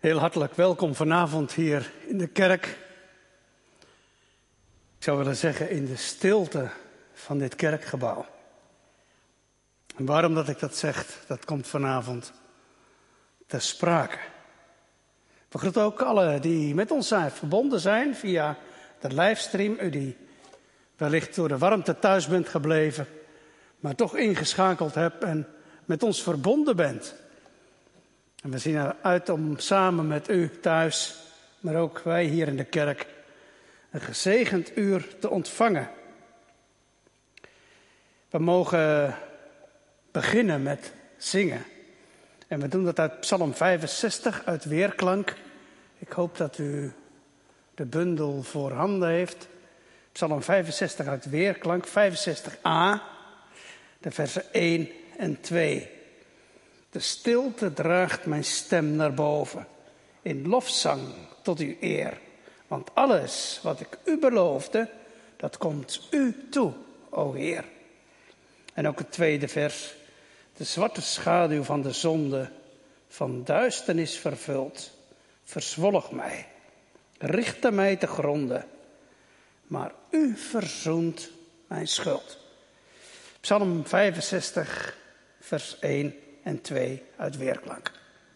Heel hartelijk welkom vanavond hier in de kerk. Ik zou willen zeggen in de stilte van dit kerkgebouw. En waarom dat ik dat zeg, dat komt vanavond ter sprake. We groeten ook alle die met ons verbonden zijn via de livestream. U die wellicht door de warmte thuis bent gebleven, maar toch ingeschakeld hebt en met ons verbonden bent. En we zien eruit om samen met u thuis, maar ook wij hier in de kerk, een gezegend uur te ontvangen. We mogen beginnen met zingen. En we doen dat uit Psalm 65, uit Weerklank. Ik hoop dat u de bundel voorhanden heeft. Psalm 65 uit Weerklank, 65a, de versen 1 en 2. De stilte draagt mijn stem naar boven, in lofzang tot uw eer. Want alles wat ik u beloofde, dat komt u toe, o Heer. En ook het tweede vers. De zwarte schaduw van de zonde, van duisternis vervuld, verzwolg mij, richtte mij te gronden. Maar u verzoent mijn schuld. Psalm 65, vers 1 en 2 uit Weerklank.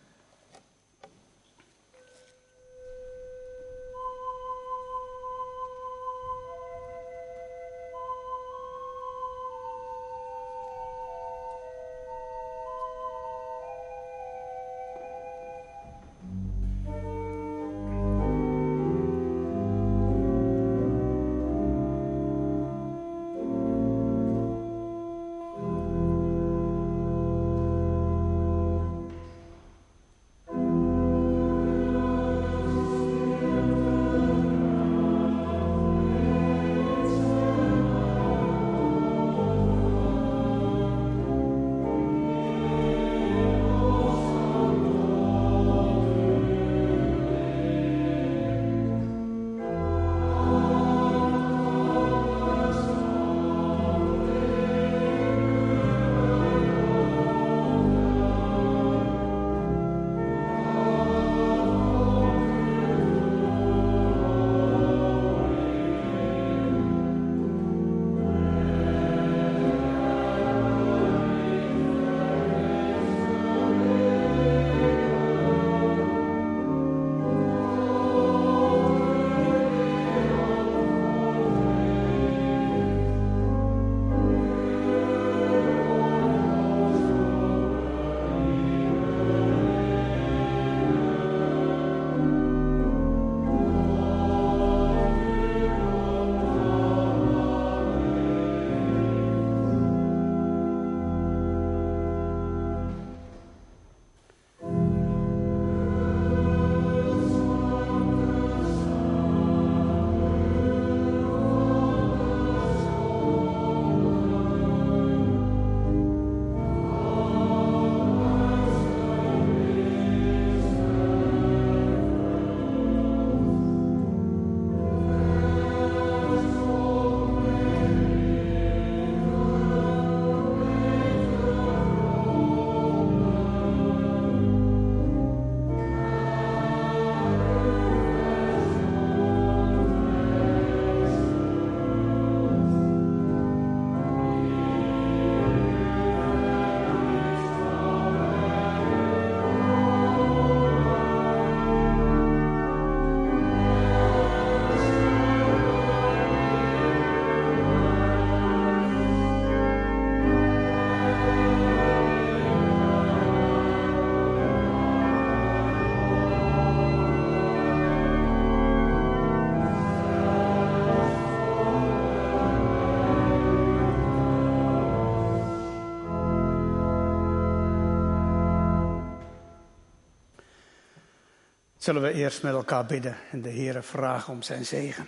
Zullen we eerst met elkaar bidden en de Heere vragen om zijn zegen.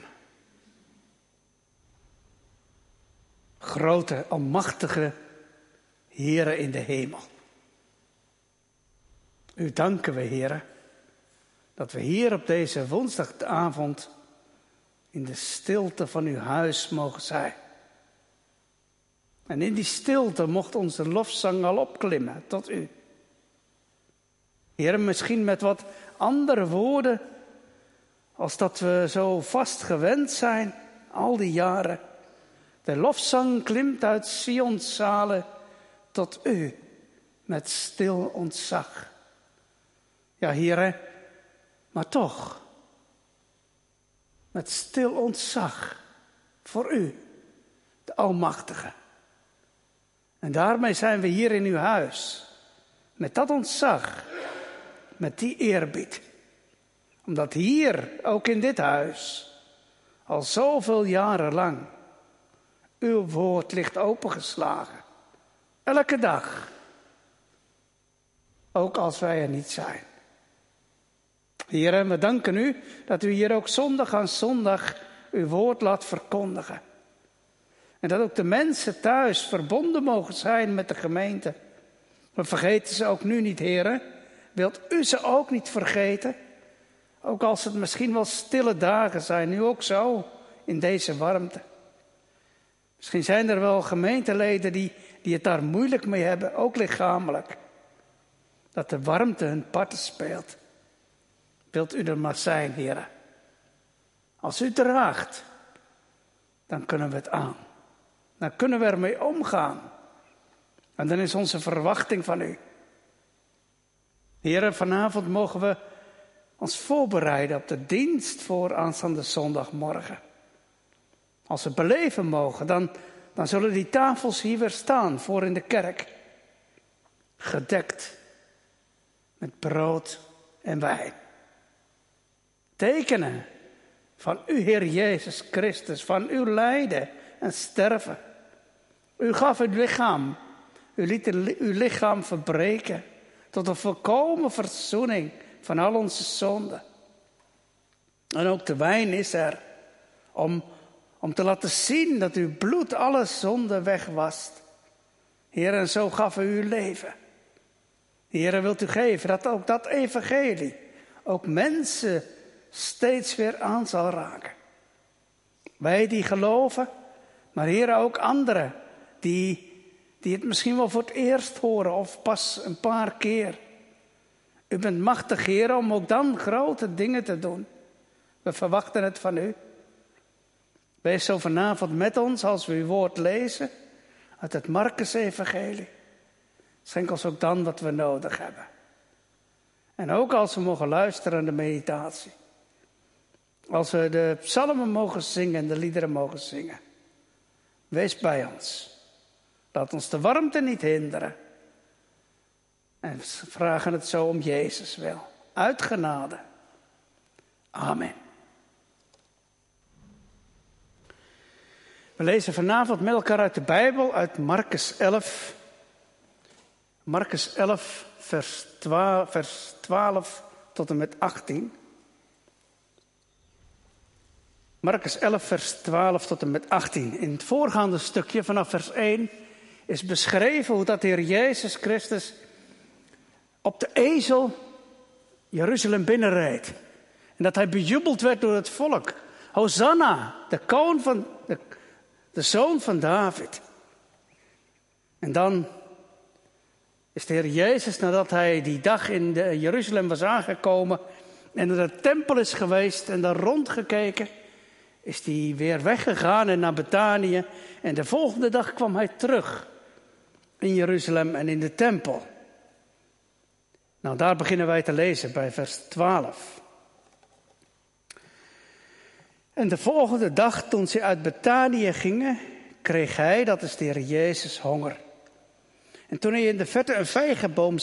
Grote, almachtige Heere in de hemel. U danken we, Heere, dat we hier op deze woensdagavond in de stilte van uw huis mogen zijn. En in die stilte mocht onze lofzang al opklimmen tot u. Heer, misschien met wat andere woorden, als dat we zo vast gewend zijn, al die jaren. De lofzang klimt uit Sions zalen tot u, met stil ontzag. Ja, Heer, maar toch, met stil ontzag voor u, de Almachtige. En daarmee zijn we hier in uw huis, met dat ontzag, met die eerbied. Omdat hier, ook in dit huis, al zoveel jaren lang, uw woord ligt opengeslagen. Elke dag. Ook als wij er niet zijn. Heer, en we danken u dat u hier ook zondag aan zondag uw woord laat verkondigen. En dat ook de mensen thuis verbonden mogen zijn met de gemeente. Maar vergeten ze ook nu niet, Heer. Wilt u ze ook niet vergeten? Ook als het misschien wel stille dagen zijn, nu ook zo, in deze warmte. Misschien zijn er wel gemeenteleden die het daar moeilijk mee hebben, ook lichamelijk. Dat de warmte hun parten speelt. Wilt u er maar zijn, Heer. Als u draagt, dan kunnen we het aan. Dan kunnen we ermee omgaan. En dan is onze verwachting van u. Heer, vanavond mogen we ons voorbereiden op de dienst voor aanstaande zondagmorgen. Als we beleven mogen, dan zullen die tafels hier weer staan voor in de kerk. Gedekt met brood en wijn. Tekenen van uw Heer Jezus Christus, van uw lijden en sterven. U gaf uw lichaam, u liet uw lichaam verbreken tot een volkomen verzoening van al onze zonden. En ook de wijn is er om te laten zien dat uw bloed alle zonde wegwast. Heer, en zo gaf u uw leven. Heer, wilt u geven dat ook dat evangelie ook mensen steeds weer aan zal raken. Wij die geloven, maar Heer, ook anderen die het misschien wel voor het eerst horen of pas een paar keer. U bent machtig, Heer, om ook dan grote dingen te doen. We verwachten het van u. Wees zo vanavond met ons als we uw woord lezen uit het Markus-evangelie. Schenk ons ook dan wat we nodig hebben. En ook als we mogen luisteren aan de meditatie. Als we de psalmen mogen zingen en de liederen mogen zingen. Wees bij ons. Laat ons de warmte niet hinderen. En we vragen het zo om Jezus wil. Uit genade. Amen. We lezen vanavond met elkaar uit de Bijbel, uit Markus 11. Markus 11, vers 12 tot en met 18. Markus 11, vers 12 tot en met 18. In het voorgaande stukje, vanaf vers 1, is beschreven hoe dat de Heer Jezus Christus op de ezel Jeruzalem binnenreed. En dat hij bejubeld werd door het volk. Hosanna, de zoon van David. En dan is de Heer Jezus, nadat hij die dag in Jeruzalem was aangekomen en naar de tempel is geweest en daar rondgekeken, is hij weer weggegaan en naar Betanië. En de volgende dag kwam hij terug in Jeruzalem en in de tempel. Nou, daar beginnen wij te lezen bij vers 12. En de volgende dag, toen ze uit Betanië gingen, kreeg hij, dat is de Heer Jezus, honger. En toen hij in de verte een vijgenboom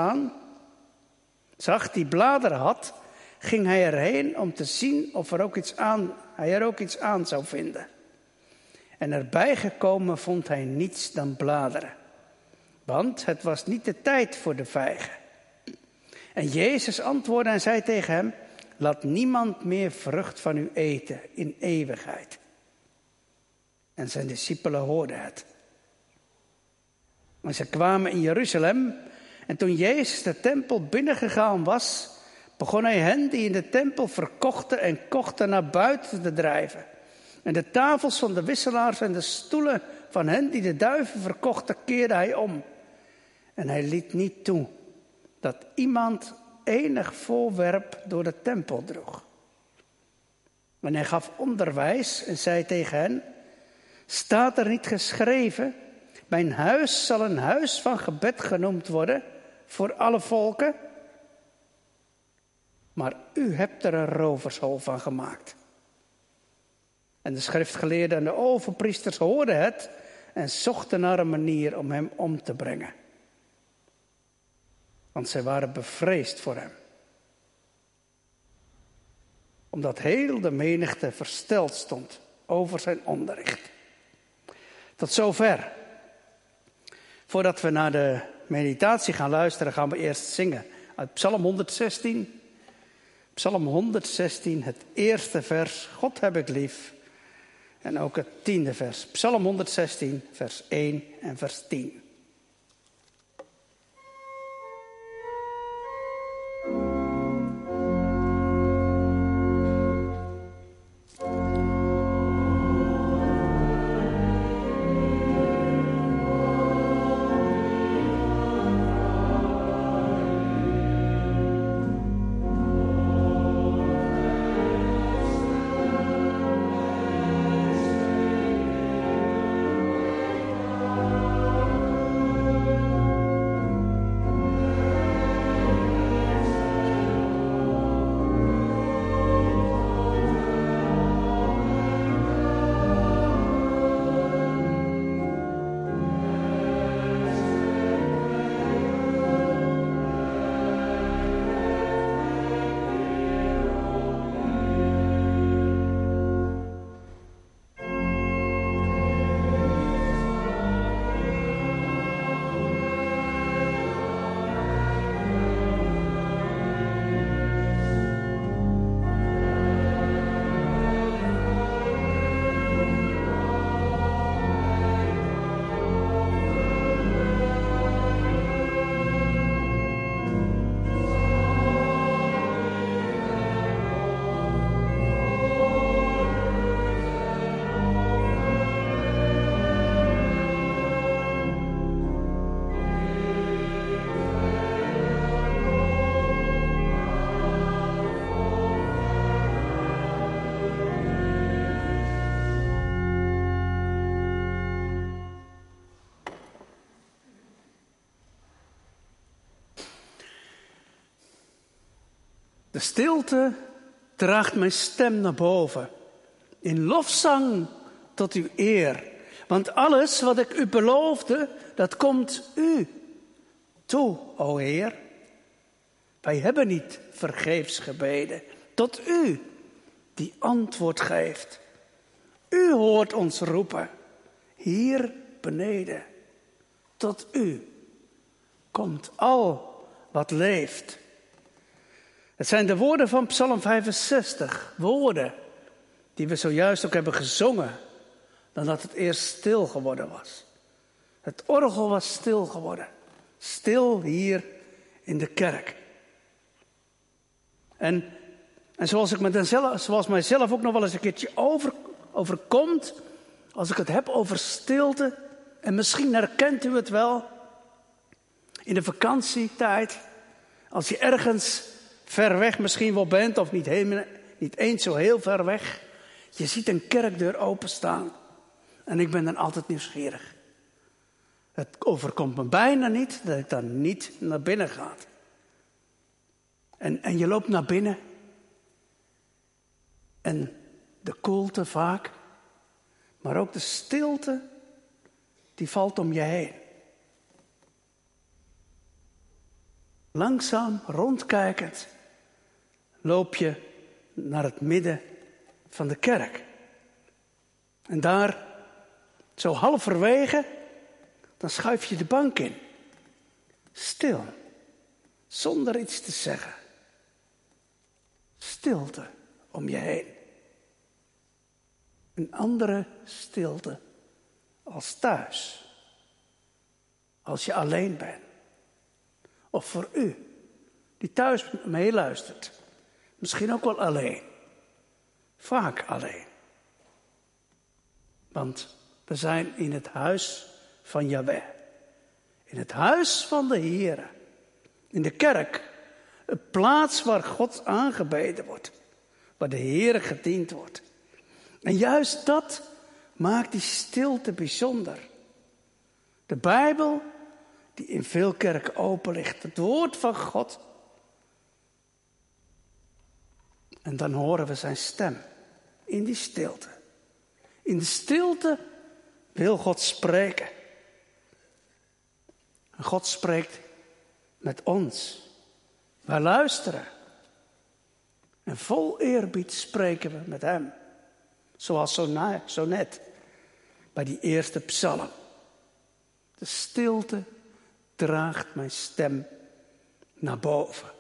zag die bladeren had, ging hij erheen om te zien of hij er ook iets aan zou vinden. En erbij gekomen vond hij niets dan bladeren. Want het was niet de tijd voor de vijgen. En Jezus antwoordde en zei tegen hem: laat niemand meer vrucht van u eten in eeuwigheid. En zijn discipelen hoorden het. Maar ze kwamen in Jeruzalem en toen Jezus de tempel binnengegaan was, begon hij hen die in de tempel verkochten en kochten naar buiten te drijven. En de tafels van de wisselaars en de stoelen van hen die de duiven verkochten, keerde hij om. En hij liet niet toe dat iemand enig voorwerp door de tempel droeg. En hij gaf onderwijs en zei tegen hen: staat er niet geschreven, mijn huis zal een huis van gebed genoemd worden voor alle volken? Maar u hebt er een rovershol van gemaakt. En de schriftgeleerden en de overpriesters hoorden het en zochten naar een manier om hem om te brengen. Want zij waren bevreesd voor hem. Omdat heel de menigte versteld stond over zijn onderricht. Tot zover. Voordat we naar de meditatie gaan luisteren, gaan we eerst zingen uit Psalm 116. Psalm 116, het eerste vers, God heb ik lief. En ook het 10e vers, Psalm 116, vers 1 en vers 10. De stilte draagt mijn stem naar boven. In lofzang tot uw eer. Want alles wat ik u beloofde, dat komt u toe, o Heer. Wij hebben niet vergeefs gebeden. Tot u, die antwoord geeft. U hoort ons roepen. Hier beneden. Tot u komt al wat leeft. Het zijn de woorden van Psalm 65. Woorden die we zojuist ook hebben gezongen. Dan dat het eerst stil geworden was. Het orgel was stil geworden. Stil hier in de kerk. En zoals mijzelf ook nog wel eens een keertje overkomt. Als ik het heb over stilte. En misschien herkent u het wel. In de vakantietijd. Als je ergens ver weg misschien wel bent. Of niet eens zo heel ver weg. Je ziet een kerkdeur openstaan. En ik ben dan altijd nieuwsgierig. Het overkomt me bijna niet dat ik dan niet naar binnen ga. En je loopt naar binnen. En de koelte vaak. Maar ook de stilte. Die valt om je heen. Langzaam rondkijkend. Loop je naar het midden van de kerk. En daar, zo halverwege, dan schuif je de bank in. Stil. Zonder iets te zeggen. Stilte om je heen. Een andere stilte als thuis. Als je alleen bent. Of voor u, die thuis meeluistert. Misschien ook wel alleen. Vaak alleen. Want we zijn in het huis van Jahweh. In het huis van de Heere. In de kerk, Een plaats waar God aangebeden wordt. Waar de Heere gediend wordt. En juist dat maakt die stilte bijzonder. De Bijbel, die in veel kerken open ligt. Het woord van God. En dan horen we zijn stem. In die stilte. In de stilte wil God spreken. En God spreekt met ons. Wij luisteren. En vol eerbied spreken we met hem. Zoals zo net bij die eerste psalm. De stilte draagt mijn stem naar boven.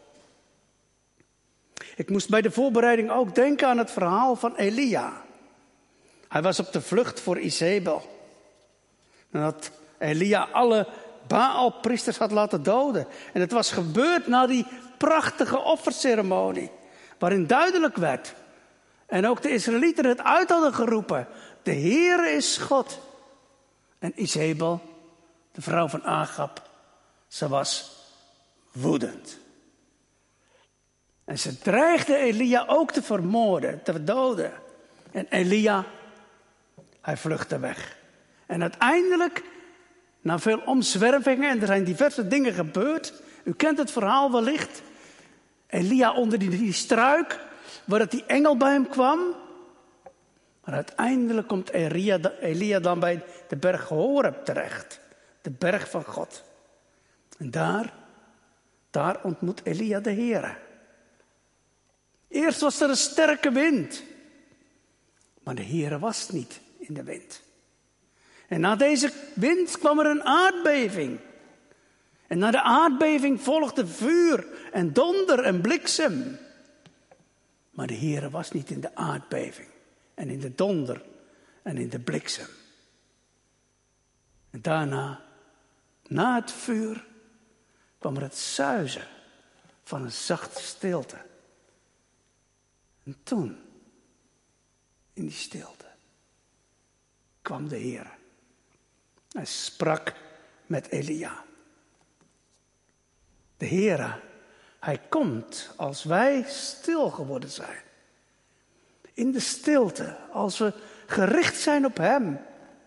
Ik moest bij de voorbereiding ook denken aan het verhaal van Elia. Hij was op de vlucht voor Izebel. Nadat Elia alle Baalpriesters had laten doden. En het was gebeurd na die prachtige offerceremonie. Waarin duidelijk werd. En ook de Israëlieten het uit hadden geroepen. De Heere is God. En Izebel, de vrouw van Agab, ze was woedend. En ze dreigde Elia ook te vermoorden, te doden. En Elia, hij vluchtte weg. En uiteindelijk, na veel omzwervingen, en er zijn diverse dingen gebeurd. U kent het verhaal wellicht. Elia onder die struik, waar die engel bij hem kwam. Maar uiteindelijk komt Elia dan bij de berg Horeb terecht. De berg van God. En daar ontmoet Elia de Heere. Eerst was er een sterke wind. Maar de Heere was niet in de wind. En na deze wind kwam er een aardbeving. En na de aardbeving volgde vuur en donder en bliksem. Maar de Heere was niet in de aardbeving. En in de donder en in de bliksem. En daarna, na het vuur, kwam er het suizen van een zachte stilte. En toen, in die stilte, kwam de Heere. Hij sprak met Elia. De Heere, hij komt als wij stil geworden zijn. In de stilte, als we gericht zijn op hem.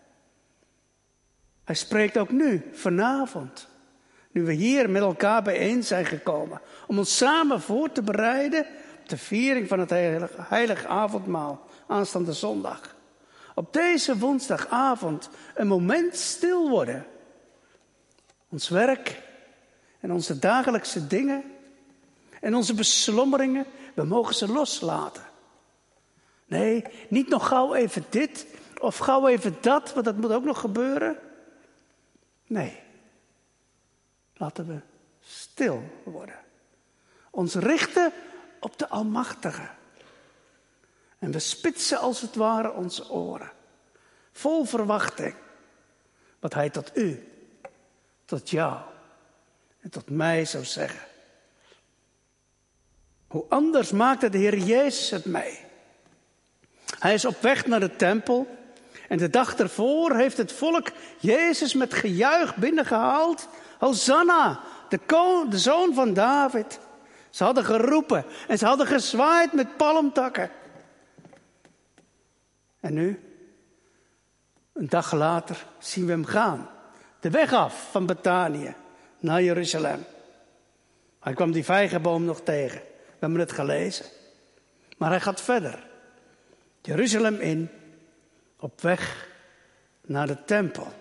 Hij spreekt ook nu, vanavond. Nu we hier met elkaar bijeen zijn gekomen. Om ons samen voor te bereiden op de viering van het heilige avondmaal. Aanstaande zondag. Op deze woensdagavond een moment stil worden. Ons werk en onze dagelijkse dingen en onze beslommeringen, we mogen ze loslaten. Nee, niet nog gauw even dit of gauw even dat, want dat moet ook nog gebeuren. Nee, laten we stil worden. Ons richten op de Almachtige. En we spitsen als het ware onze oren. Vol verwachting. Wat hij tot u, tot jou en tot mij zou zeggen. Hoe anders maakte de Heer Jezus het mee. Hij is op weg naar de tempel. En de dag ervoor heeft het volk Jezus met gejuich binnengehaald. Hosanna, de zoon van David. Ze hadden geroepen en ze hadden gezwaaid met palmtakken. En nu, een dag later, zien we hem gaan. De weg af van Betanië naar Jeruzalem. Hij kwam die vijgenboom nog tegen. We hebben het gelezen. Maar hij gaat verder. Jeruzalem in, op weg naar de tempel.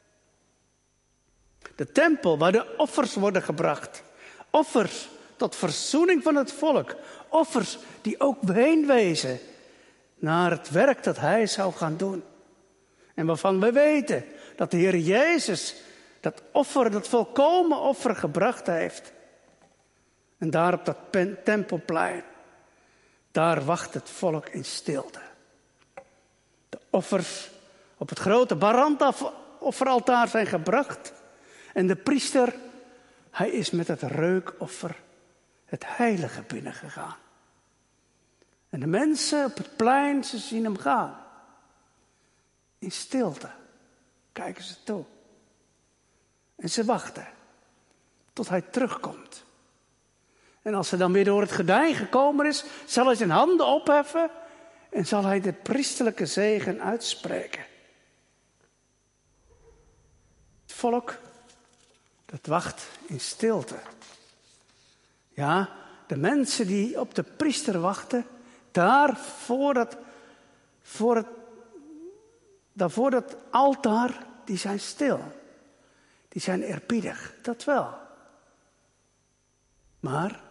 De tempel waar de offers worden gebracht. Offers tot verzoening van het volk. Offers die ook heen wezen naar het werk dat hij zou gaan doen. En waarvan we weten dat de Heer Jezus dat offer, dat volkomen offer gebracht heeft. En daar op dat tempelplein, daar wacht het volk in stilte. De offers op het grote brandofferaltaar zijn gebracht. En de priester, hij is met het reukoffer het heilige binnengegaan. En de mensen op het plein, ze zien hem gaan. In stilte kijken ze toe. En ze wachten tot hij terugkomt. En als hij dan weer door het gordijn gekomen is, zal hij zijn handen opheffen en zal hij de priesterlijke zegen uitspreken. Het volk, dat wacht in stilte. Ja, de mensen die op de priester wachten, daar voor dat altaar, die zijn stil. Die zijn eerbiedig, dat wel. Maar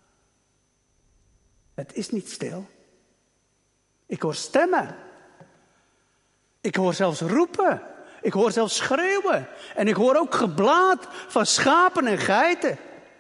het is niet stil. Ik hoor stemmen. Ik hoor zelfs roepen. Ik hoor zelfs schreeuwen. En ik hoor ook geblaat van schapen en geiten.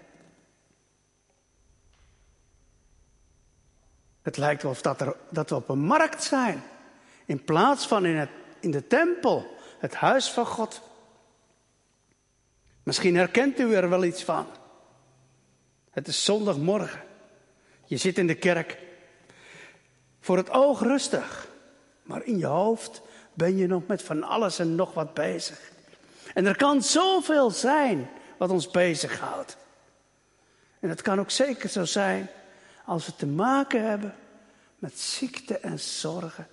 Het lijkt wel of dat we op een markt zijn. In plaats van in de tempel, het huis van God. Misschien herkent u er wel iets van. Het is zondagmorgen. Je zit in de kerk. Voor het oog rustig. Maar in je hoofd ben je nog met van alles en nog wat bezig. En er kan zoveel zijn wat ons bezighoudt. En het kan ook zeker zo zijn als we te maken hebben met ziekte en zorgen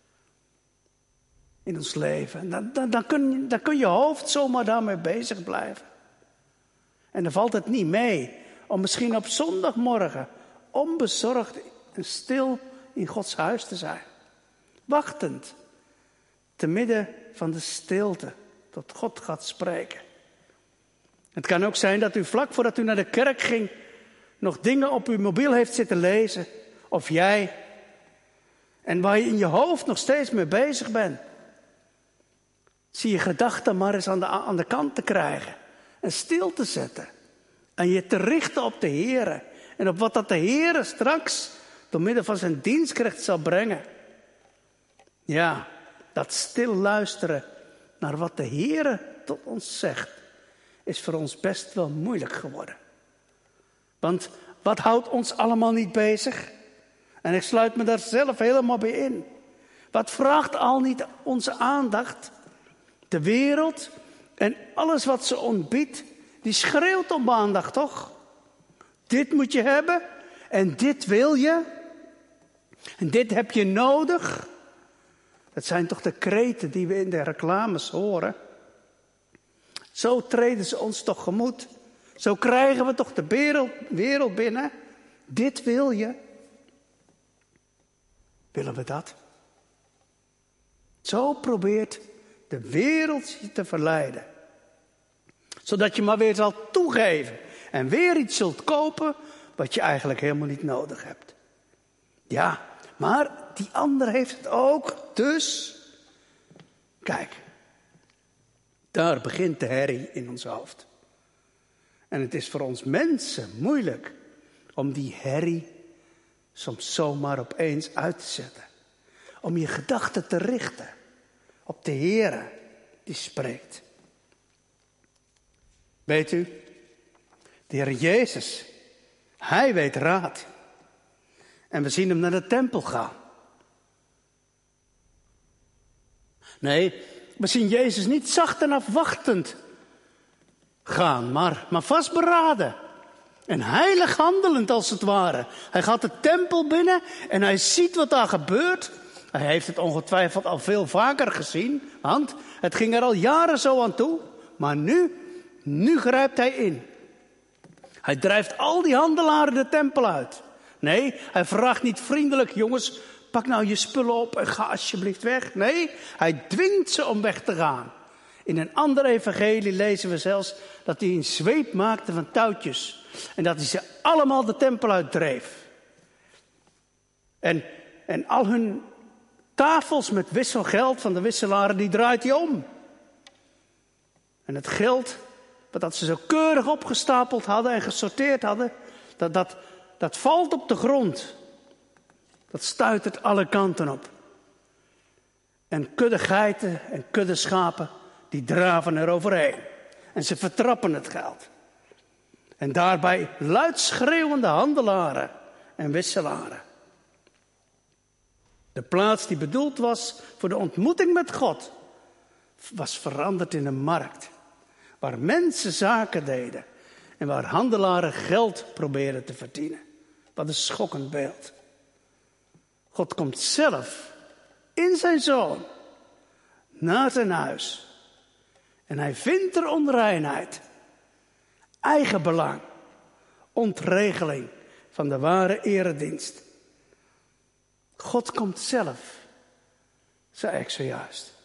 in ons leven. Dan kun je hoofd zomaar daarmee bezig blijven. En dan valt het niet mee om misschien op zondagmorgen onbezorgd en stil in Gods huis te zijn. Wachtend, te midden van de stilte, tot God gaat spreken. Het kan ook zijn dat u vlak voordat u naar de kerk ging nog dingen op uw mobiel heeft zitten lezen. Of jij. En waar je in je hoofd nog steeds mee bezig bent. Zie je gedachten maar eens aan de kant te krijgen. En stil te zetten. En je te richten op de Heere. En op wat dat de Heere straks door middel van zijn dienstknecht zal brengen. Ja, dat stil luisteren naar wat de Heere tot ons zegt, is voor ons best wel moeilijk geworden. Want wat houdt ons allemaal niet bezig? En ik sluit me daar zelf helemaal bij in. Wat vraagt al niet onze aandacht? De wereld en alles wat ze ontbiedt, die schreeuwt om aandacht, toch? Dit moet je hebben en dit wil je. En dit heb je nodig. Dat zijn toch de kreten die we in de reclames horen. Zo treden ze ons toch tegemoet. Zo krijgen we toch de wereld binnen. Dit wil je. Willen we dat? Zo probeert de wereld je te verleiden. Zodat je maar weer zal toegeven. En weer iets zult kopen wat je eigenlijk helemaal niet nodig hebt. Ja, maar die ander heeft het ook. Dus, kijk. Daar begint de herrie in ons hoofd. En het is voor ons mensen moeilijk om die herrie soms zomaar opeens uit te zetten. Om je gedachten te richten op de Heere die spreekt. Weet u, de Heer Jezus, Hij weet raad. En we zien Hem naar de tempel gaan. Nee, we zien Jezus niet zacht en afwachtend gaan, maar vastberaden. En heilig handelend als het ware. Hij gaat de tempel binnen en hij ziet wat daar gebeurt. Hij heeft het ongetwijfeld al veel vaker gezien, want het ging er al jaren zo aan toe. Maar nu grijpt hij in. Hij drijft al die handelaren de tempel uit. Nee, hij vraagt niet vriendelijk, jongens, pak nou je spullen op en ga alsjeblieft weg. Nee, hij dwingt ze om weg te gaan. In een ander evangelie lezen we zelfs dat hij een zweep maakte van touwtjes. En dat hij ze allemaal de tempel uitdreef. En al hun tafels met wisselgeld van de wisselaren, die draait hij om. En het geld, wat ze zo keurig opgestapeld hadden en gesorteerd hadden, dat valt op de grond. Dat stuitert alle kanten op. En kudde geiten en kudde schapen, die draven er overheen. En ze vertrappen het geld. En daarbij luid schreeuwende handelaren en wisselaren. De plaats die bedoeld was voor de ontmoeting met God, was veranderd in een markt. Waar mensen zaken deden. En waar handelaren geld proberen te verdienen. Wat een schokkend beeld. God komt zelf in zijn Zoon naar zijn huis. En hij vindt er onreinheid, eigenbelang, ontregeling van de ware eredienst. God komt zelf, zei ik zojuist.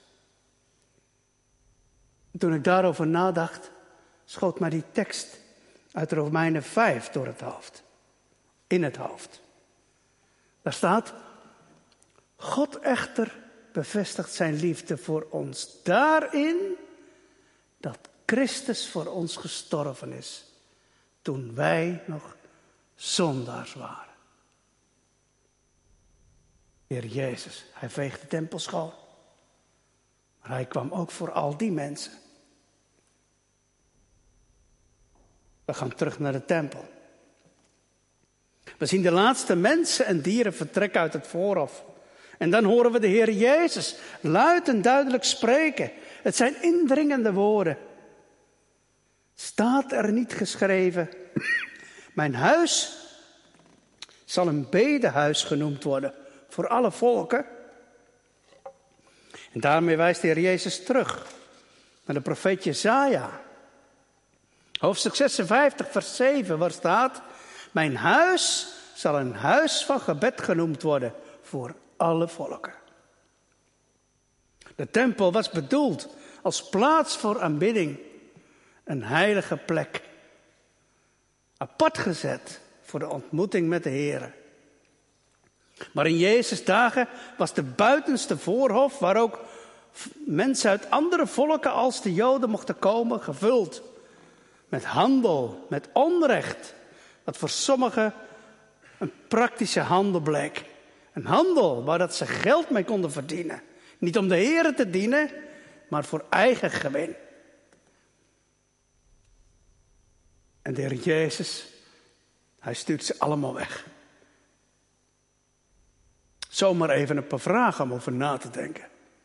Toen ik daarover nadacht, schoot mij die tekst uit Romeinen 5 door het hoofd. In het hoofd. Daar staat: God echter bevestigt zijn liefde voor ons daarin dat Christus voor ons gestorven is, toen wij nog zondaars waren. Heer Jezus, hij veegt de tempel schoon. Maar hij kwam ook voor al die mensen. We gaan terug naar de tempel. We zien de laatste mensen en dieren vertrekken uit het voorhof. En dan horen we de Heer Jezus luid en duidelijk spreken. Het zijn indringende woorden. Staat er niet geschreven: mijn huis zal een bedehuis genoemd worden voor alle volken? En daarmee wijst de Heer Jezus terug naar de profeet Jesaja. Hoofdstuk 56 vers 7, waar staat: mijn huis zal een huis van gebed genoemd worden voor alle volken. De tempel was bedoeld als plaats voor aanbidding. Een heilige plek. Apart gezet voor de ontmoeting met de Heer. Maar in Jezus' dagen was de buitenste voorhof, waar ook mensen uit andere volken als de Joden mochten komen, gevuld met handel, met onrecht. Wat voor sommigen een praktische handel bleek. Een handel waar dat ze geld mee konden verdienen. Niet om de Heer te dienen, maar voor eigen gewin. En de Heer Jezus, hij stuurt ze allemaal weg. Zomaar even een paar vragen om over na te denken.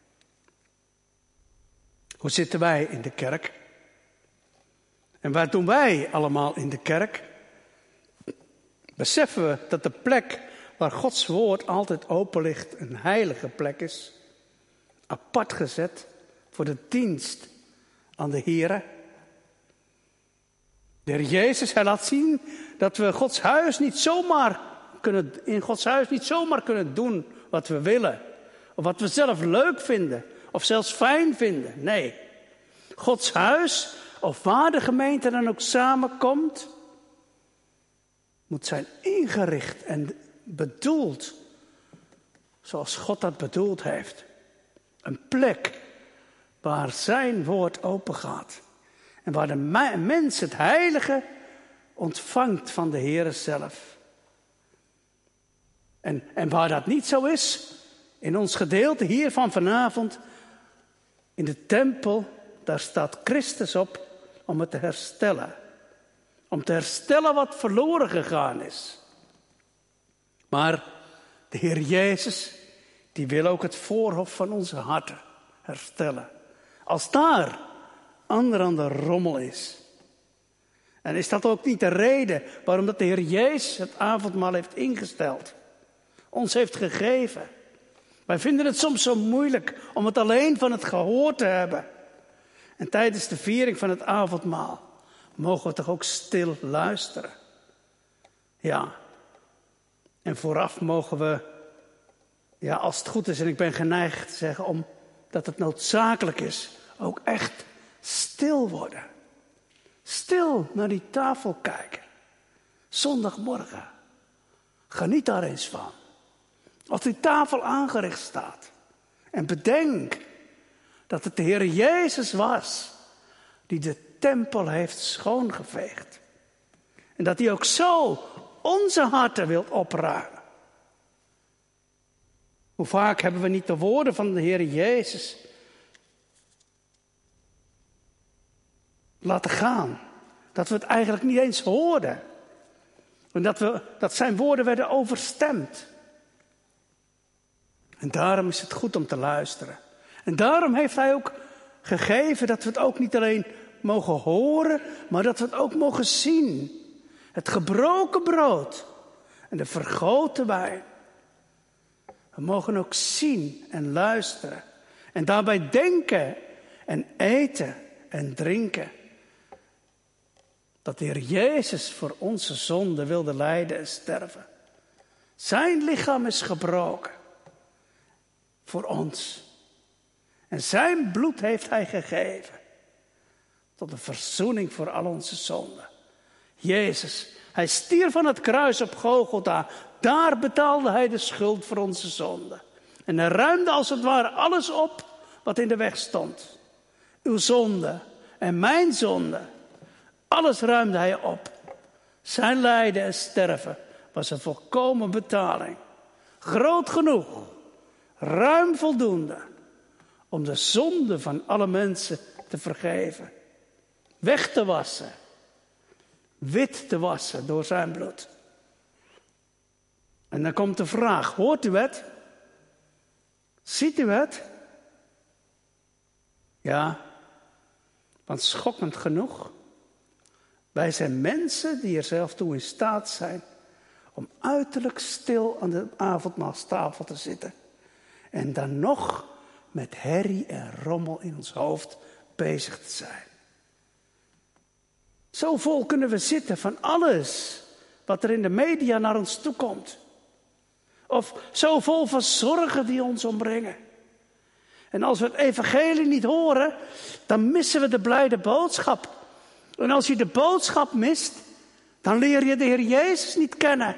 Hoe zitten wij in de kerk? En wat doen wij allemaal in de kerk? Beseffen we dat de plek waar Gods woord altijd open ligt een heilige plek is? Apart gezet voor de dienst aan de Here. De Heer Jezus, hij laat zien dat we in Gods huis niet zomaar kunnen doen wat we willen. Of wat we zelf leuk vinden. Of zelfs fijn vinden. Nee. Gods huis, of waar de gemeente dan ook samenkomt, moet zijn ingericht en bedoeld zoals God dat bedoeld heeft. Een plek waar zijn woord open gaat. En waar de mens het heilige ontvangt van de Heere zelf. En waar dat niet zo is, in ons gedeelte hier van vanavond, in de tempel, daar staat Christus op om het te herstellen. Om te herstellen wat verloren gegaan is. Maar de Heer Jezus, die wil ook het voorhof van onze harten herstellen. Als daar anderhande rommel is. En is dat ook niet de reden waarom dat de Heer Jezus het avondmaal heeft ingesteld? Ons heeft gegeven. Wij vinden het soms zo moeilijk om het alleen van het gehoor te hebben. En tijdens de viering van het avondmaal mogen we toch ook stil luisteren. Ja. En vooraf mogen we, ja, als het goed is, en ik ben geneigd te zeggen, omdat het noodzakelijk is, ook echt stil worden. Stil naar die tafel kijken. Zondagmorgen. Geniet daar eens van. Als die tafel aangericht staat. En bedenk dat het de Heer Jezus was die de tempel heeft schoongeveegd. En dat hij ook zo onze harten wil opruimen. Hoe vaak hebben we niet de woorden van de Heer Jezus laten gaan. Dat we het eigenlijk niet eens hoorden. En dat zijn woorden werden overstemd. En daarom is het goed om te luisteren. En daarom heeft hij ook gegeven dat we het ook niet alleen mogen horen, maar dat we het ook mogen zien. Het gebroken brood en de vergoten wijn. We mogen ook zien en luisteren en daarbij denken en eten en drinken. Dat de Heer Jezus voor onze zonde wilde lijden en sterven. Zijn lichaam is gebroken voor ons. En zijn bloed heeft hij gegeven tot de verzoening voor al onze zonden. Jezus, hij stierf aan het kruis op Golgotha. Daar betaalde hij de schuld voor onze zonden. En hij ruimde als het ware alles op wat in de weg stond. Uw zonde en mijn zonde. Alles ruimde hij op. Zijn lijden en sterven was een volkomen betaling. Groot genoeg, ruim voldoende, om de zonde van alle mensen te vergeven. Weg te wassen, wit te wassen door zijn bloed. En dan komt de vraag, hoort u het? Ziet u het? Ja, want schokkend genoeg, wij zijn mensen die er zelf toe in staat zijn om uiterlijk stil aan de avondmaalstafel te zitten. En dan nog met herrie en rommel in ons hoofd bezig te zijn. Zo vol kunnen we zitten van alles wat er in de media naar ons toe komt. Of zo vol van zorgen die ons omringen. En als we het evangelie niet horen, dan missen we de blijde boodschap. En als je de boodschap mist, dan leer je de Heer Jezus niet kennen.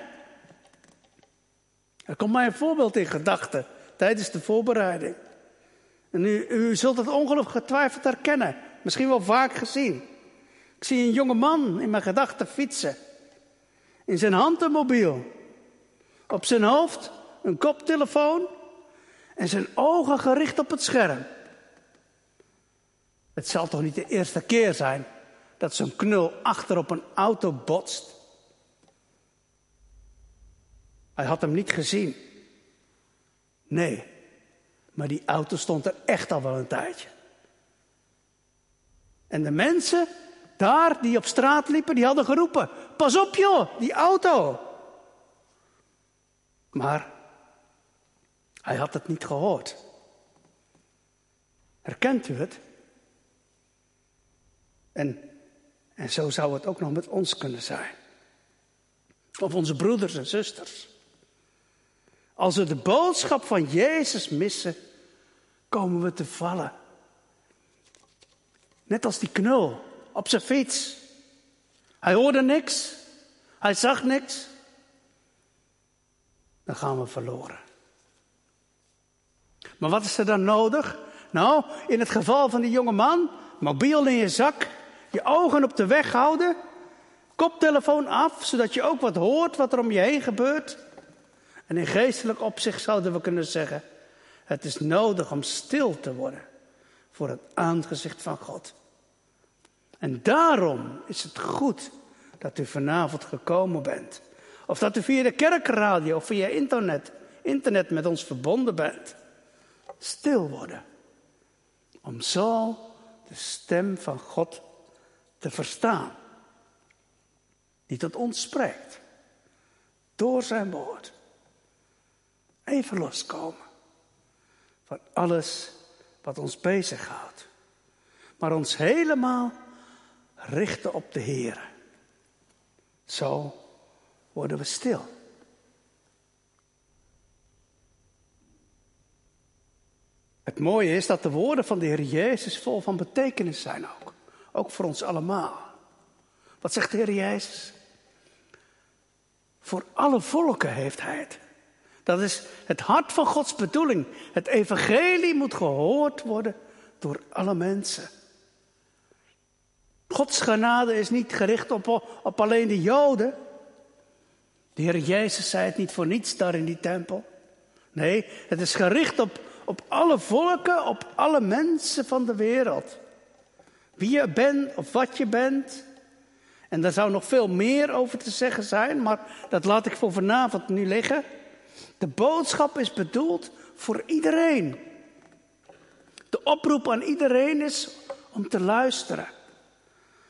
Er komt mij een voorbeeld in gedachten tijdens de voorbereiding. En u zult het ongetwijfeld herkennen. Misschien wel vaak gezien. Ik zie een jonge man in mijn gedachten fietsen. In zijn hand een mobiel. Op zijn hoofd een koptelefoon. En zijn ogen gericht op het scherm. Het zal toch niet de eerste keer zijn dat zo'n knul achter op een auto botst. Hij had hem niet gezien. Nee, maar die auto stond er echt al wel een tijdje. En de mensen daar die op straat liepen, die hadden geroepen: pas op joh, die auto. Maar hij had het niet gehoord. Herkent u het? En zo zou het ook nog met ons kunnen zijn. Of onze broeders en zusters. Als we de boodschap van Jezus missen, komen we te vallen. Net als die knul op zijn fiets. Hij hoorde niks. Hij zag niks. Dan gaan we verloren. Maar wat is er dan nodig? Nou, in het geval van die jonge man, mobiel in je zak, je ogen op de weg houden, koptelefoon af, zodat je ook wat hoort wat er om je heen gebeurt. En in geestelijk opzicht zouden we kunnen zeggen, het is nodig om stil te worden voor het aangezicht van God. En daarom is het goed dat u vanavond gekomen bent. Of dat u via de kerkradio of via internet met ons verbonden bent. Stil worden. Om zo de stem van God te verstaan. Die tot ons spreekt. Door zijn woord. Even loskomen. Van alles wat ons bezighoudt. Maar ons helemaal richten op de Heer. Zo worden we stil. Het mooie is dat de woorden van de Heer Jezus vol van betekenis zijn ook. Ook voor ons allemaal. Wat zegt de Heer Jezus? Voor alle volken heeft hij het. Dat is het hart van Gods bedoeling. Het evangelie moet gehoord worden door alle mensen. Gods genade is niet gericht op alleen de Joden. De Heer Jezus zei het niet voor niets daar in die tempel. Nee, het is gericht op alle volken, op alle mensen van de wereld. Wie je bent of wat je bent. En daar zou nog veel meer over te zeggen zijn, maar dat laat ik voor vanavond nu liggen. De boodschap is bedoeld voor iedereen. De oproep aan iedereen is om te luisteren.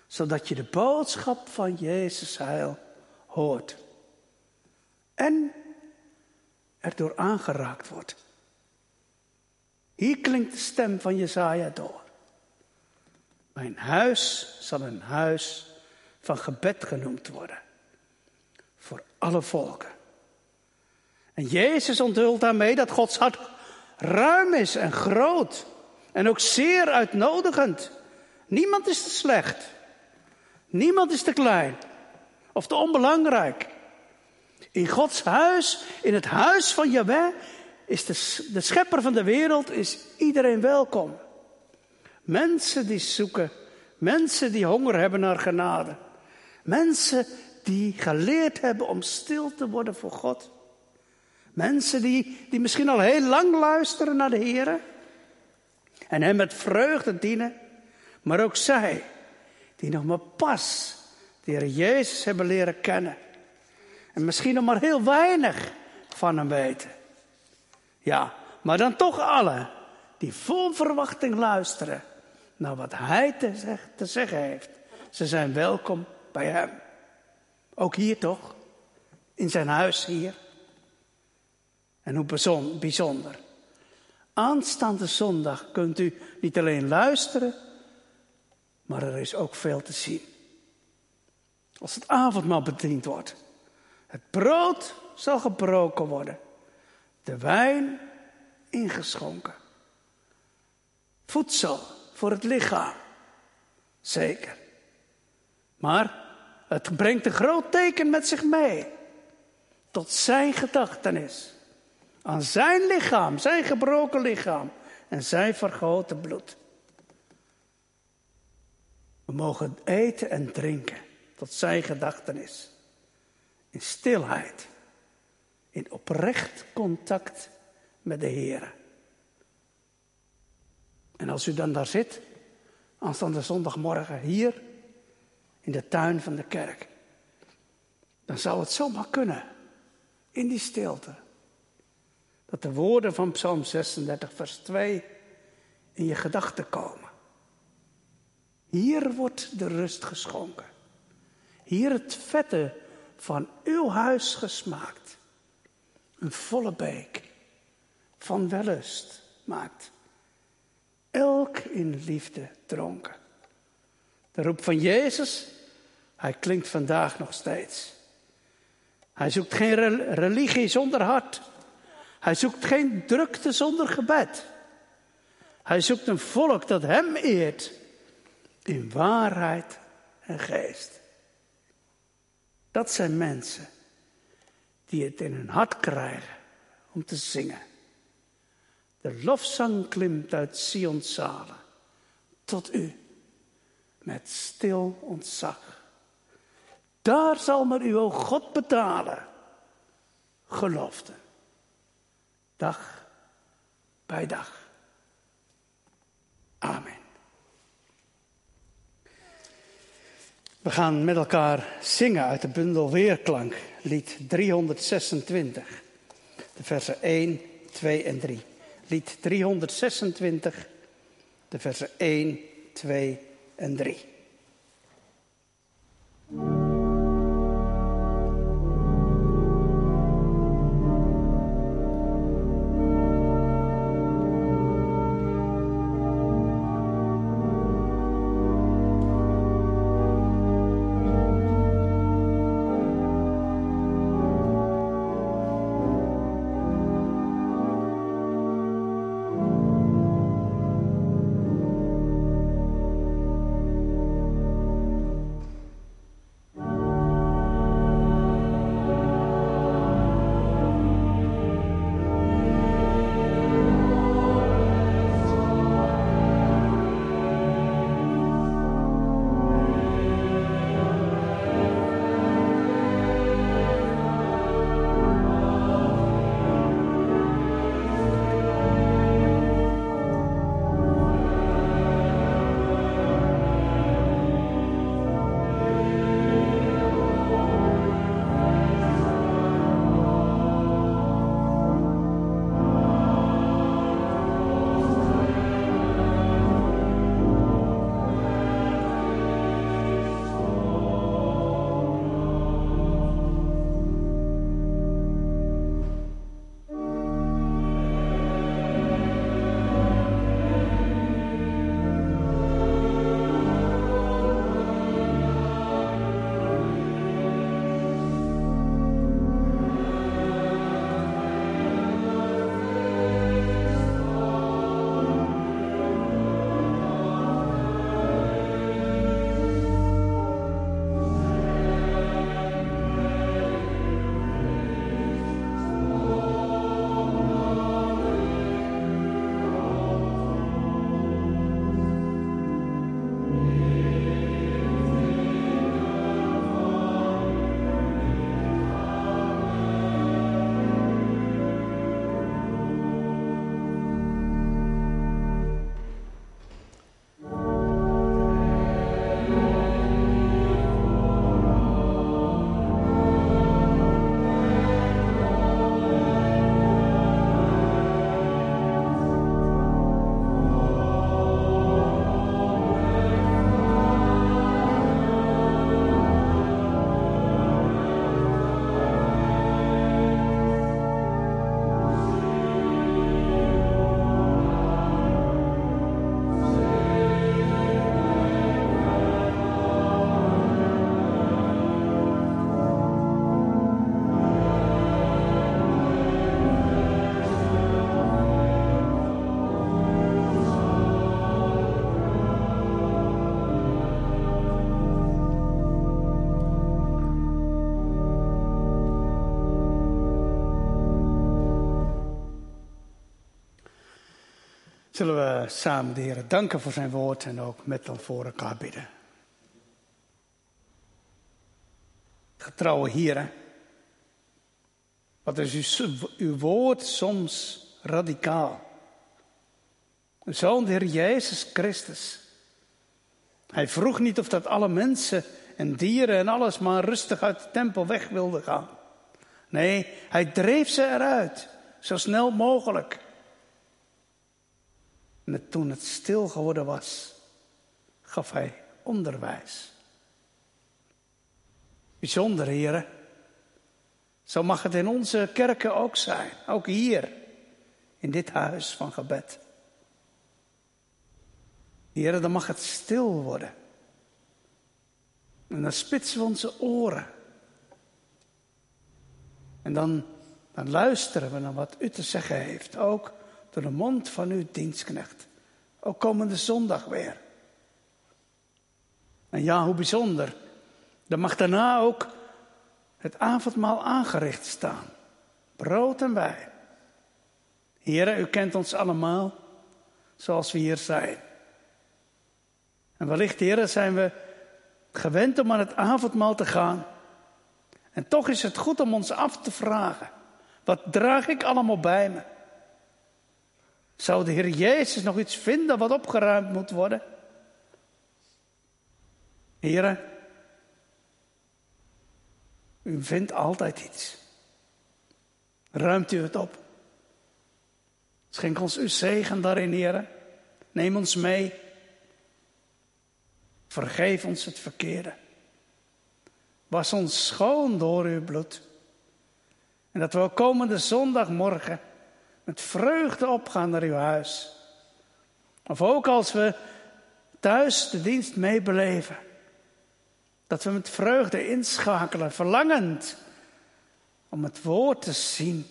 Zodat je de boodschap van Jezus heil hoort. En erdoor aangeraakt wordt. Hier klinkt de stem van Jesaja door. Mijn huis zal een huis van gebed genoemd worden. Voor alle volken. En Jezus onthult daarmee dat Gods hart ruim is en groot. En ook zeer uitnodigend. Niemand is te slecht. Niemand is te klein. Of te onbelangrijk. In Gods huis, in het huis van Jahweh, is de schepper van de wereld, is iedereen welkom. Mensen die zoeken. Mensen die honger hebben naar genade. Mensen die geleerd hebben om stil te worden voor God. Mensen die misschien al heel lang luisteren naar de Heer. En hem met vreugde dienen. Maar ook zij, die nog maar pas de Heer Jezus hebben leren kennen. En misschien nog maar heel weinig van hem weten. Ja, maar dan toch alle die vol verwachting luisteren naar wat hij te zeggen heeft. Ze zijn welkom bij hem. Ook hier toch? In zijn huis hier. En hoe bijzonder. Aanstaande zondag kunt u niet alleen luisteren, maar er is ook veel te zien. Als het avondmaal bediend wordt. Het brood zal gebroken worden. De wijn ingeschonken. Voedsel voor het lichaam. Zeker. Maar het brengt een groot teken met zich mee. Tot zijn gedachtenis. Aan zijn lichaam, zijn gebroken lichaam. En zijn vergoten bloed. We mogen eten en drinken. Tot zijn gedachtenis. In stilheid. In oprecht contact met de Heer. En als u dan daar zit, aanstaande zondagmorgen hier, in de tuin van de kerk, dan zou het zomaar kunnen, in die stilte, dat de woorden van Psalm 36 vers 2 in je gedachten komen. Hier wordt de rust geschonken. Hier het vette van uw huis gesmaakt. Een volle beek van wellust maakt. Elk in liefde dronken. De roep van Jezus, hij klinkt vandaag nog steeds. Hij zoekt geen religie zonder hart. Hij zoekt geen drukte zonder gebed. Hij zoekt een volk dat hem eert in waarheid en geest. Dat zijn mensen die het in hun hart krijgen om te zingen. De lofzang klimt uit Sions zalen tot u met stil ontzag. Daar zal men u, o God, betalen. Gelofte. Dag bij dag. Amen. We gaan met elkaar zingen uit de bundel Weerklank, lied 326, de versen 1, 2 en 3. Lied 326, de versen 1, 2 en 3. Zullen we samen de Heer danken voor zijn woord en ook met dan voor elkaar bidden. Getrouwe Heer, wat is uw woord soms radicaal. Uw Zoon, de Heer Jezus Christus. Hij vroeg niet of dat alle mensen en dieren en alles maar rustig uit de tempel weg wilden gaan. Nee, hij dreef ze eruit, zo snel mogelijk. En toen het stil geworden was, gaf hij onderwijs. Bijzonder, heren. Zo mag het in onze kerken ook zijn, ook hier, in dit huis van gebed. Heren, dan mag het stil worden. En dan spitsen we onze oren. En dan luisteren we naar wat u te zeggen heeft, ook door de mond van uw dienstknecht. Ook komende zondag weer. En ja, hoe bijzonder. Dan mag daarna ook het avondmaal aangericht staan. Brood en wijn. Heere, u kent ons allemaal zoals we hier zijn. En wellicht, Heere, zijn we gewend om aan het avondmaal te gaan. En toch is het goed om ons af te vragen. Wat draag ik allemaal bij me? Zou de Heer Jezus nog iets vinden wat opgeruimd moet worden? Heere, u vindt altijd iets. Ruimt u het op? Schenk ons uw zegen daarin, Heere. Neem ons mee. Vergeef ons het verkeerde. Was ons schoon door uw bloed. En dat we ook komende zondagmorgen met vreugde opgaan naar uw huis. Of ook als we thuis de dienst meebeleven. Dat we met vreugde inschakelen, verlangend om het woord te zien.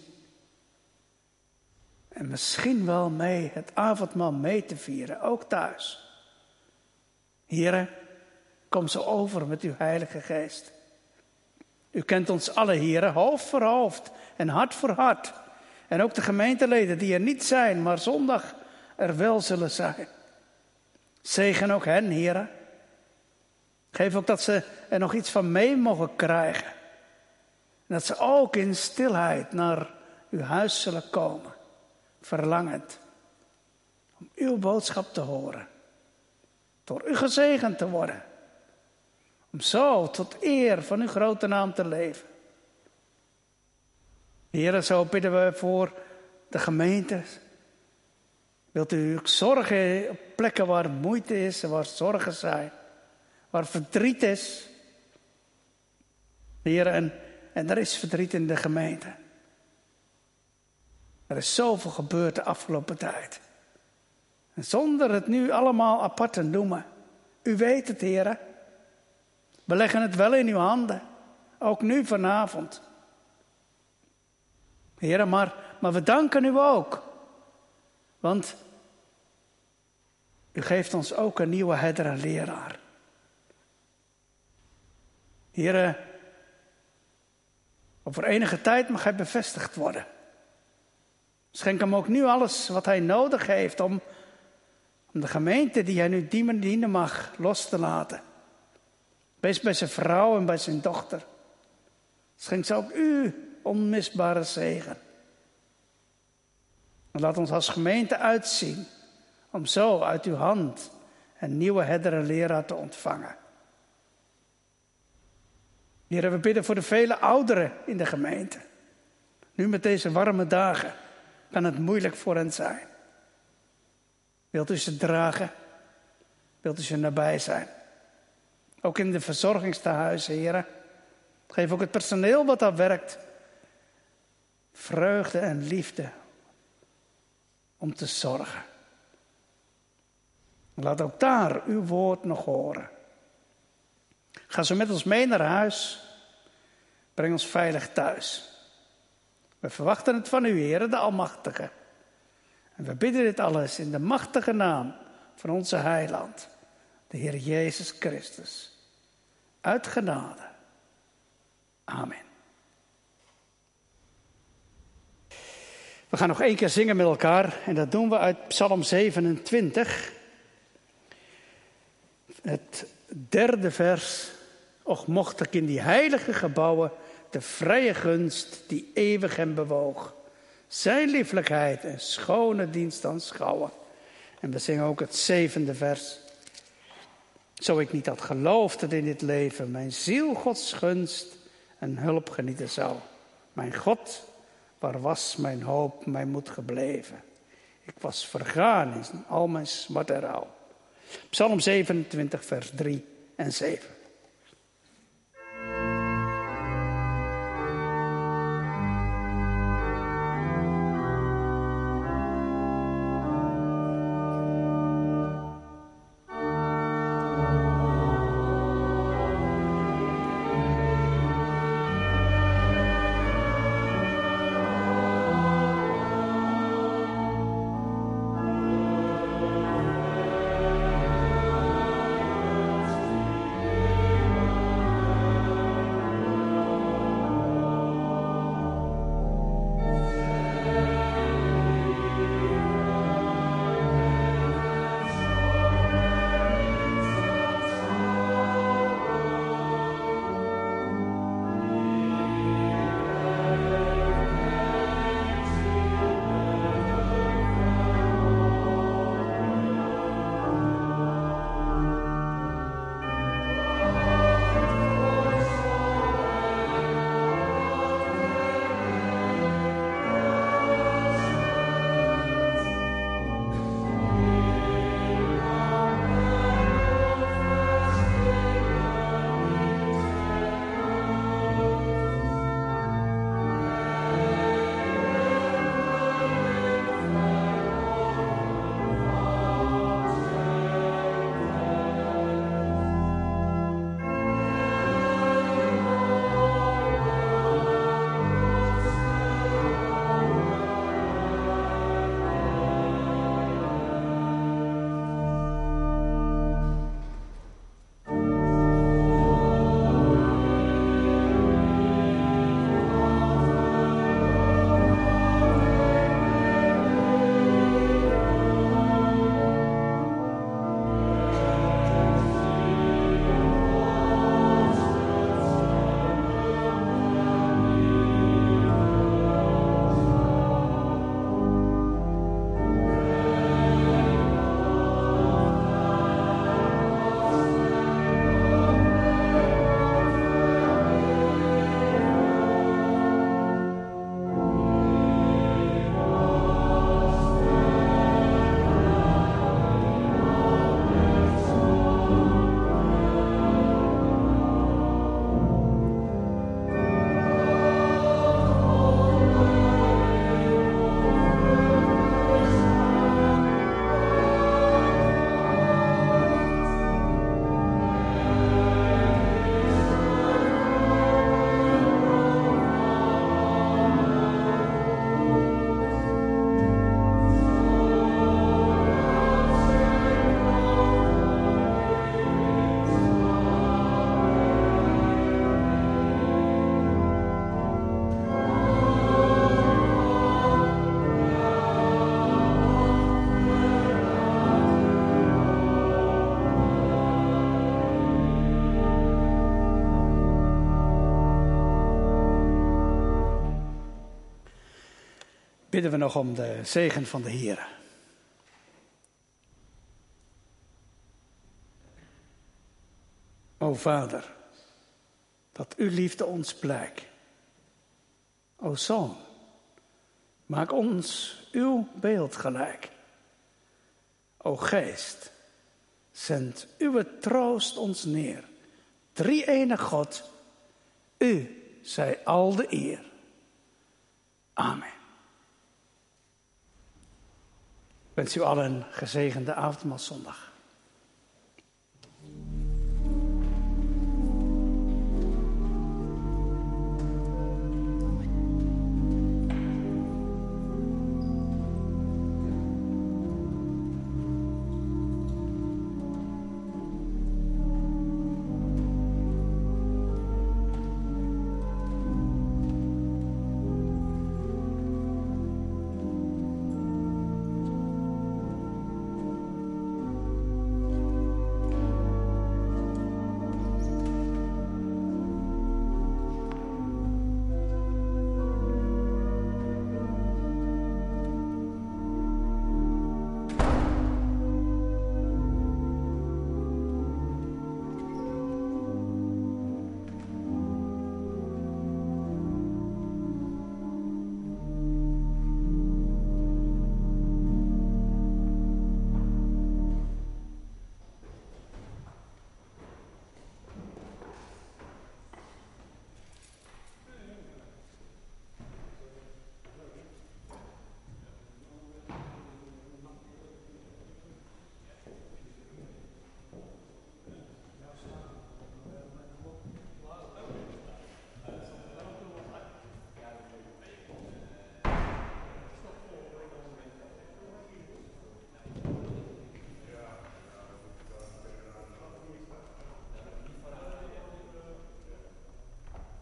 En misschien wel mee het avondmaal mee te vieren, ook thuis. Heere, kom zo over met uw Heilige Geest. U kent ons alle, Heere, hoofd voor hoofd en hart voor hart. En ook de gemeenteleden die er niet zijn, maar zondag er wel zullen zijn. Zegen ook hen, Heere. Geef ook dat ze er nog iets van mee mogen krijgen. En dat ze ook in stilheid naar uw huis zullen komen. Verlangend om uw boodschap te horen. Door u gezegend te worden. Om zo tot eer van uw grote naam te leven. Heere, zo bidden we voor de gemeentes. Wilt u zorgen op plekken waar moeite is en waar zorgen zijn. Waar verdriet is. Heere, en er is verdriet in de gemeente. Er is zoveel gebeurd de afgelopen tijd. En zonder het nu allemaal apart te noemen. U weet het, Heere. We leggen het wel in uw handen. Ook nu vanavond. Heere, maar we danken u ook. Want u geeft ons ook een nieuwe herder en leraar. Heere, over enige tijd mag hij bevestigd worden. Schenk hem ook nu alles wat hij nodig heeft om de gemeente die hij nu dienen mag los te laten. Wees bij zijn vrouw en bij zijn dochter. Schenk ze ook u onmisbare zegen. En laat ons als gemeente uitzien om zo uit uw hand een nieuwe herder en leraar te ontvangen. Heer, we bidden voor de vele ouderen in de gemeente. Nu met deze warme dagen kan het moeilijk voor hen zijn. Wilt u ze dragen? Wilt u ze nabij zijn? Ook in de verzorgingstehuizen, Heer. Geef ook het personeel wat daar werkt vreugde en liefde om te zorgen. Laat ook daar uw woord nog horen. Ga zo met ons mee naar huis. Breng ons veilig thuis. We verwachten het van u, Heer, de Almachtige. En we bidden dit alles in de machtige naam van onze Heiland, de Heer Jezus Christus. Uit genade. Amen. We gaan nog 1 keer zingen met elkaar en dat doen we uit Psalm 27. Het 3e vers. Och, mocht ik in die heilige gebouwen de vrije gunst die eeuwig hem bewoog, zijn lieflijkheid en schone dienst aanschouwen. En we zingen ook het 7e vers. Zo ik niet had geloofd dat in dit leven mijn ziel Gods gunst en hulp genieten zou. Mijn God, waar was mijn hoop, mijn moed gebleven? Ik was vergaan in al mijn smart en rouw. Psalm 27, vers 3 en 7. Bidden we nog om de zegen van de Heer. O Vader, dat uw liefde ons blijkt. O Zoon, maak ons uw beeld gelijk. O Geest, zend uw troost ons neer. Drie-enig God, u zij al de eer. Amen. Ik wens u allen een gezegende avondmaalszondag.